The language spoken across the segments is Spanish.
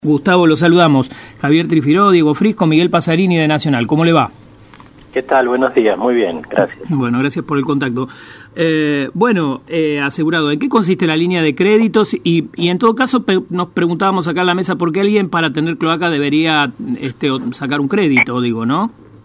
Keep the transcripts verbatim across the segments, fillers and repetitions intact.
Gustavo, lo saludamos. Javier Trifiró, Diego Frisco, Miguel Pasarini de Nacional. ¿Cómo le va? ¿Qué tal? Buenos días, muy bien, gracias. Bueno, gracias por el contacto. Eh, bueno, eh, asegurado, ¿en qué consiste la línea de créditos? Y, y en todo caso pe- nos preguntábamos acá en la mesa por qué alguien para tener cloaca debería este, sacar un crédito, digo, ¿no?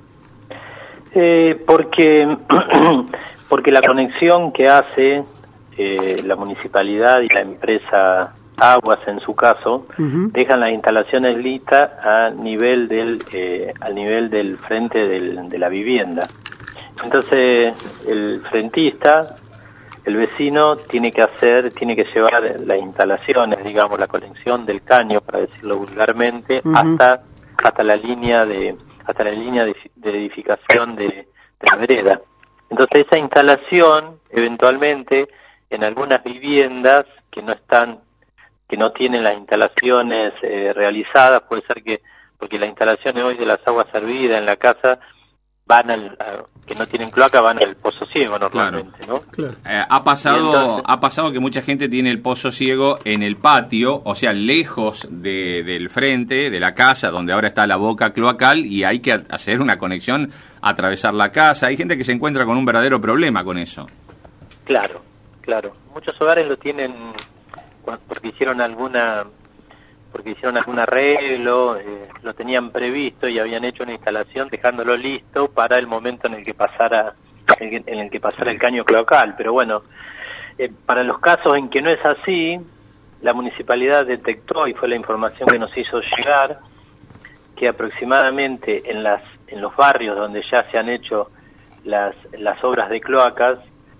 Eh, porque, porque la conexión que hace eh, la municipalidad y la empresa Aguas, en su caso, uh-huh. dejan las instalaciones listas a nivel del eh, al nivel del frente del, de la vivienda. Entonces el frentista, el vecino, tiene que hacer, tiene que llevar las instalaciones, digamos, la conexión del caño, para decirlo vulgarmente, uh-huh. hasta hasta la línea de hasta la línea de, de edificación de, de la vereda. Entonces esa instalación, eventualmente, en algunas viviendas que no están que no tienen las instalaciones eh, realizadas, puede ser que, porque las instalaciones hoy de las aguas servidas en la casa van al, a, que no tienen cloaca, van al pozo ciego normalmente, claro. ¿no? Claro. Eh, ha pasado entonces, ha pasado que mucha gente tiene el pozo ciego en el patio, o sea, lejos de, del frente de la casa, donde ahora está la boca cloacal, y hay que hacer una conexión, atravesar la casa. Hay gente que se encuentra con un verdadero problema con eso. Claro, claro. Muchos hogares lo tienen porque hicieron alguna porque hicieron algún arreglo, eh, lo tenían previsto y habían hecho una instalación dejándolo listo para el momento en el que pasara en el que pasara el caño cloacal. Pero bueno, eh, para los casos en que no es así, la municipalidad detectó, y fue la información que nos hizo llegar, que aproximadamente en las en los barrios donde ya se han hecho las las obras de cloacas,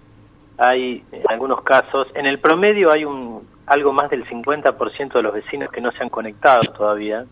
hay en algunos casos, en el promedio hay un algo más del cincuenta por ciento de los vecinos que no se han conectado todavía,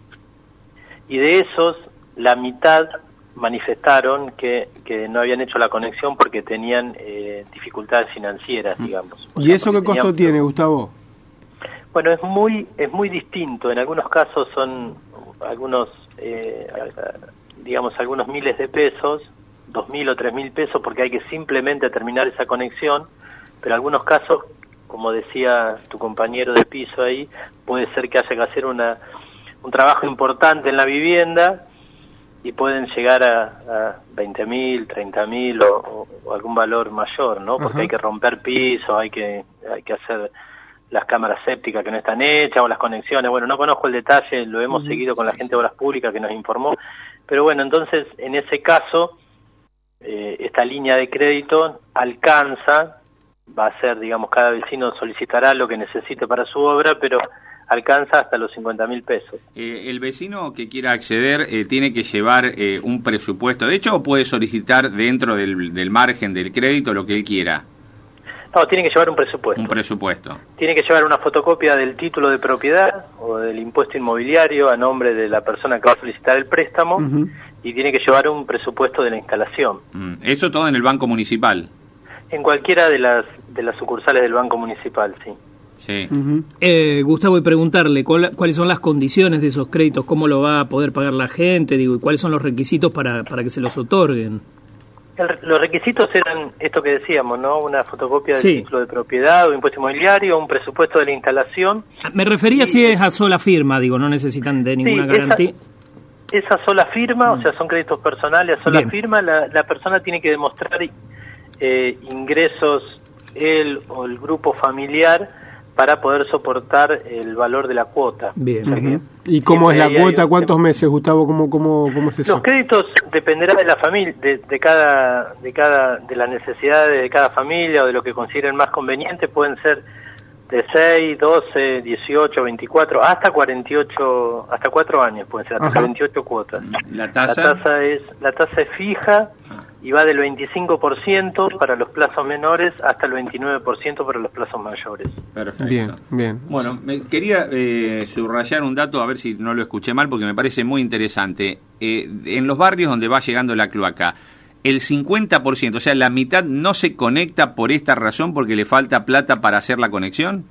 y de esos la mitad manifestaron que, que no habían hecho la conexión porque tenían eh, dificultades financieras, digamos. O ¿Y sea, eso qué costo tenían... tiene, Gustavo? Bueno, es muy es muy distinto. En algunos casos son algunos, eh, digamos, algunos miles de pesos, dos mil o tres mil pesos, porque hay que simplemente terminar esa conexión, pero en algunos casos, como decía tu compañero de piso ahí, puede ser que haya que hacer una un trabajo importante en la vivienda y pueden llegar a, a veinte mil, treinta mil o, o, o algún valor mayor, ¿no? Porque uh-huh. hay que romper pisos, hay que hay que hacer las cámaras sépticas que no están hechas o las conexiones. Bueno, no conozco el detalle, lo hemos uh-huh. seguido con la gente de Obras Públicas que nos informó, pero bueno, entonces en ese caso eh, esta línea de crédito alcanza, va a ser, digamos, cada vecino solicitará lo que necesite para su obra, pero alcanza hasta los cincuenta mil pesos. Eh, el vecino que quiera acceder eh, tiene que llevar eh, un presupuesto, de hecho, o puede solicitar dentro del, del margen del crédito lo que él quiera. No, tiene que llevar un presupuesto. Un presupuesto. Tiene que llevar una fotocopia del título de propiedad o del impuesto inmobiliario a nombre de la persona que va a solicitar el préstamo, uh-huh. y tiene que llevar un presupuesto de la instalación. Mm. Eso todo en el Banco Municipal. En cualquiera de las de las sucursales del Banco Municipal, sí. Sí. Uh-huh. eh, Gustavo, y preguntarle ¿cuál, cuáles son las condiciones de esos créditos, cómo lo va a poder pagar la gente, digo, y cuáles son los requisitos para para que se los otorguen. El, los requisitos eran esto que decíamos, ¿no? Una fotocopia del sí. título de propiedad o impuesto inmobiliario, un presupuesto de la instalación. Me refería y, si es a sola firma, digo, no necesitan de ninguna sí, garantía. Esa, esa sola firma, mm. o sea, son créditos personales a sola Bien. firma, la, la persona tiene que demostrar eh, ingresos, él o el grupo familiar, para poder soportar el valor de la cuota. Bien. O sea uh-huh. ¿Y cómo es la cuota? Hay, ¿Cuántos meses, Gustavo? ¿Cómo, cómo, cómo es eso? Los créditos dependerá de la familia, de, de cada, de cada, de las necesidades de cada familia o de lo que consideren más conveniente. Pueden ser de seis, doce, dieciocho, veinticuatro, hasta cuarenta y ocho, hasta cuatro años pueden ser, hasta Ajá. cuarenta y ocho cuotas. ¿La tasa? La tasa es, la tasa es fija y va del veinticinco por ciento para los plazos menores hasta el veintinueve por ciento para los plazos mayores. Perfecto. Bien, bien. Bueno, me quería eh, subrayar un dato, a ver si no lo escuché mal, porque me parece muy interesante. Eh, en los barrios donde va llegando la cloaca, el cincuenta por ciento, o sea, la mitad no se conecta por esta razón, porque le falta plata para hacer la conexión.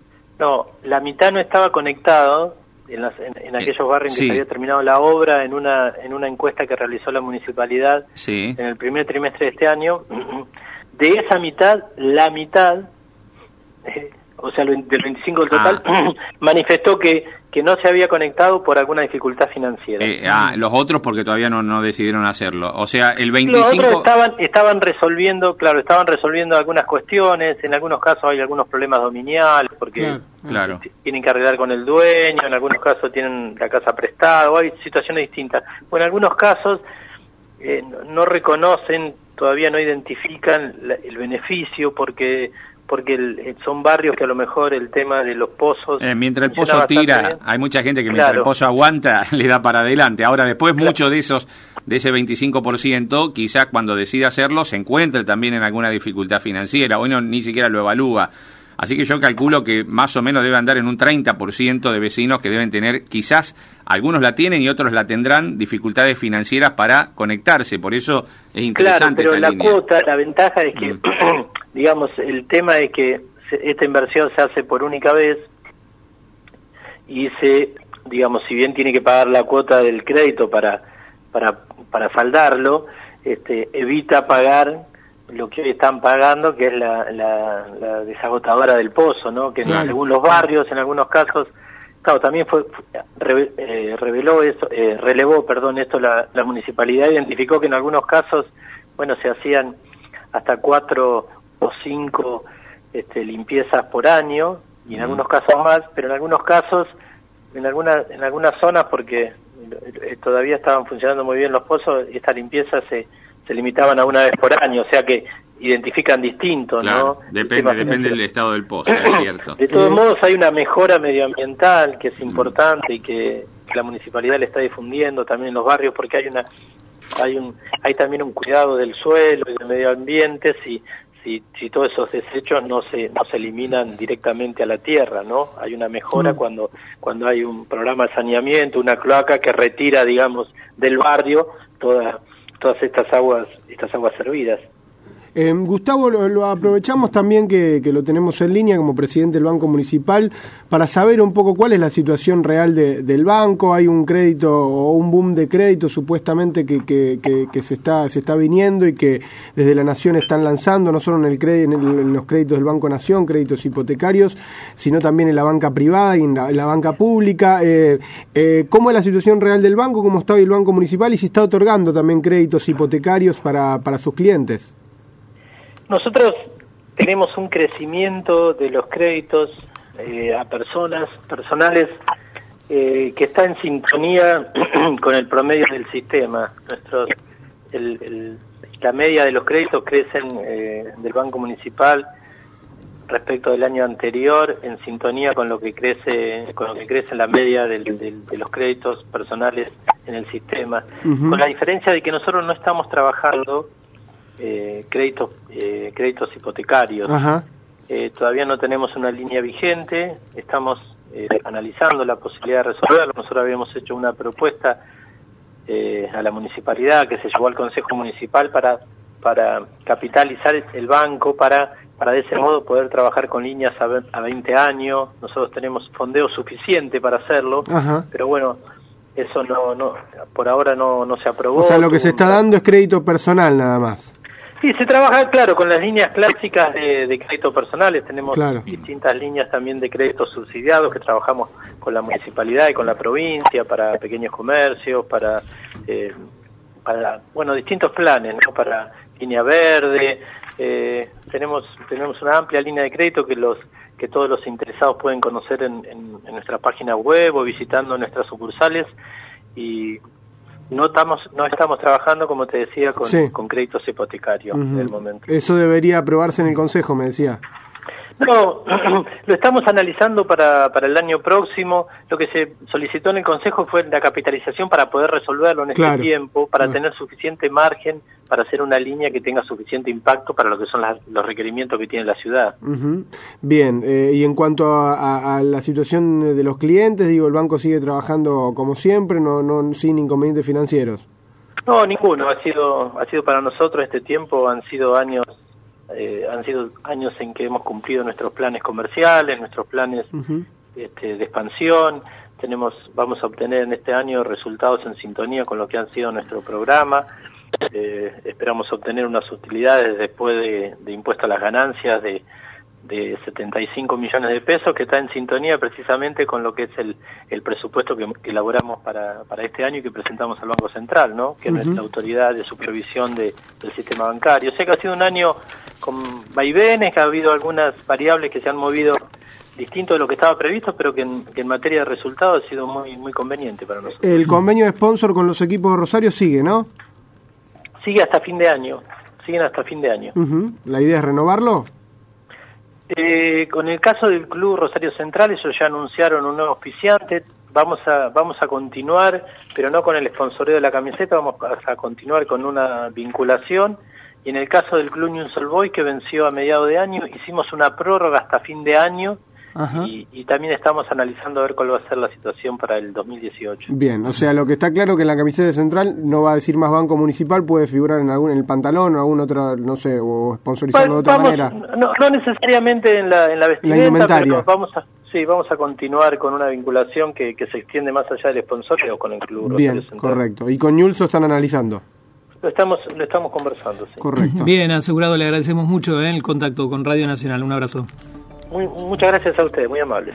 No, la mitad no estaba conectado en, las, en, en aquellos barrios en que sí. se había terminado la obra, en una en una encuesta que realizó la municipalidad sí. en el primer trimestre de este año. De esa mitad, la mitad eh, o sea, del veinticinco del total, ah. manifestó que, que no se había conectado por alguna dificultad financiera. Eh, ah, los otros porque todavía no, no decidieron hacerlo. O sea, el veinticinco... Los otros estaban, estaban resolviendo, claro, estaban resolviendo algunas cuestiones, en algunos casos hay algunos problemas dominiales, porque claro, claro. tienen que arreglar con el dueño, en algunos casos tienen la casa prestada, o hay situaciones distintas. O en algunos casos eh, no, no reconocen, todavía no identifican la, el beneficio, porque... porque el, son barrios que a lo mejor el tema de los pozos... Eh, mientras el pozo tira, bien. Hay mucha gente que mientras claro. el pozo aguanta, le da para adelante. Ahora, después, claro. mucho de esos de ese veinticinco por ciento, quizás cuando decida hacerlo, se encuentre también en alguna dificultad financiera, o no, ni siquiera lo evalúa. Así que yo calculo que más o menos debe andar en un treinta por ciento de vecinos que deben tener, quizás algunos la tienen y otros la tendrán, dificultades financieras para conectarse. Por eso es interesante. Claro, pero la línea. cuota, la ventaja es que, mm. digamos, el tema es que esta inversión se hace por única vez y se, digamos, si bien tiene que pagar la cuota del crédito para para para saldarlo, este, evita pagar lo que hoy están pagando, que es la, la, la desagotadora del pozo, ¿no? Que claro. en algunos barrios, en algunos casos, claro, también fue re, eh, reveló eso, eh, relevó, perdón, esto la, la municipalidad identificó que en algunos casos, bueno, se hacían hasta cuatro o cinco este, limpiezas por año y en mm. algunos casos más, pero en algunos casos, en algunas en algunas zonas, porque eh, todavía estaban funcionando muy bien los pozos, esta limpieza se se limitaban a una vez por año, o sea que identifican distinto, claro, ¿no? Depende, depende del estado del pozo, es cierto. De todos modos hay una mejora medioambiental que es importante y que la municipalidad le está difundiendo también en los barrios, porque hay una hay un hay también un cuidado del suelo y del medio ambiente si si si todos esos desechos no se no se eliminan directamente a la tierra, ¿no? Hay una mejora mm. cuando cuando hay un programa de saneamiento, una cloaca que retira, digamos, del barrio toda todas estas aguas estas aguas servidas. Eh, Gustavo, lo, lo aprovechamos también que, que lo tenemos en línea como presidente del Banco Municipal para saber un poco cuál es la situación real de, del banco. Hay un crédito o un boom de crédito supuestamente que, que, que, que se está se está viniendo y que desde la Nación están lanzando, no solo en, el cre- en, el, en los créditos del Banco Nación, créditos hipotecarios, sino también en la banca privada y en la, en la banca pública. Eh, eh, ¿Cómo es la situación real del banco? ¿Cómo está hoy el Banco Municipal? Y si está otorgando también créditos hipotecarios para, para sus clientes. Nosotros tenemos un crecimiento de los créditos eh, a personas, personales, eh, que está en sintonía con el promedio del sistema. Nuestros, el, el, la media de los créditos crecen eh, del Banco Municipal respecto del año anterior, en sintonía con lo que crece, con lo que crece la media del, del, de los créditos personales en el sistema, uh-huh. con la diferencia de que nosotros no estamos trabajando Eh, créditos eh, créditos hipotecarios. Eh, todavía no tenemos una línea vigente, estamos eh, analizando la posibilidad de resolverlo. Nosotros habíamos hecho una propuesta eh, a la municipalidad que se llevó al Consejo Municipal para para capitalizar el banco, para para de ese modo poder trabajar con líneas a, a veinte años. Nosotros tenemos fondeo suficiente para hacerlo, Ajá. pero bueno, eso no no por ahora no no se aprobó. O sea, lo que se está dando es crédito personal nada más. Sí, se trabaja, claro, con las líneas clásicas de, de crédito personales. Tenemos claro. distintas líneas también de créditos subsidiados que trabajamos con la municipalidad y con la provincia para pequeños comercios, para, eh, para bueno, distintos planes, ¿no? Para línea verde. Eh, tenemos tenemos una amplia línea de crédito que los que todos los interesados pueden conocer en, en, en nuestra página web o visitando nuestras sucursales. Y no estamos no estamos trabajando, como te decía, con, sí. con créditos hipotecarios uh-huh. en el momento. Eso debería aprobarse en el Consejo, me decía. No, lo estamos analizando para, para el año próximo. Lo que se solicitó en el Consejo fue la capitalización para poder resolverlo en este claro. tiempo, para uh-huh. tener suficiente margen para hacer una línea que tenga suficiente impacto para lo que son las, los requerimientos que tiene la ciudad. Uh-huh. Bien, eh, y en cuanto a, a, a la situación de los clientes, digo, el banco sigue trabajando como siempre, no, no sin inconvenientes financieros. No, ninguno. Ha sido ha sido para nosotros este tiempo, han sido años eh, han sido años en que hemos cumplido nuestros planes comerciales, nuestros planes uh-huh. este, de expansión. Tenemos vamos a obtener en este año resultados en sintonía con lo que han sido nuestro programa. Eh, esperamos obtener unas utilidades después de, de impuesto a las ganancias de, de setenta y cinco millones de pesos, que está en sintonía precisamente con lo que es el, el presupuesto que, que elaboramos para, para este año y que presentamos al Banco Central, ¿no? Que uh-huh. es la autoridad de supervisión de, del sistema bancario. Sé que ha sido un año con vaivenes, que ha habido algunas variables que se han movido distinto de lo que estaba previsto, pero que en, que en materia de resultados ha sido muy muy conveniente para nosotros. El convenio de sponsor con los equipos de Rosario sigue, ¿no? Sigue hasta fin de año, siguen hasta fin de año. Uh-huh. ¿La idea es renovarlo? Eh, con el caso del Club Rosario Central, ellos ya anunciaron un nuevo auspiciante. Vamos a vamos a continuar, pero no con el sponsoreo de la camiseta, vamos a continuar con una vinculación. Y en el caso del Club Newell's Old Boys, que venció a mediados de año, hicimos una prórroga hasta fin de año. Y, y también estamos analizando a ver cuál va a ser la situación para el dos mil dieciocho. Bien, o sea, lo que está claro que en la camiseta de Central no va a decir más Banco Municipal, puede figurar en algún en el pantalón o algún otro, no sé, o sponsorizarlo bueno, de otra vamos, manera. No, no necesariamente en la, en la vestimenta, la pero vamos a, sí, vamos a continuar con una vinculación que, que se extiende más allá del sponsoreo con el Club Rosario Bien, Central. Correcto. ¿Y con Newell's lo están analizando? Lo estamos, lo estamos conversando, sí. Correcto. Bien, asegurado, le agradecemos mucho ¿eh? el contacto con Radio Nacional. Un abrazo. Muy, muchas gracias a ustedes, muy amables.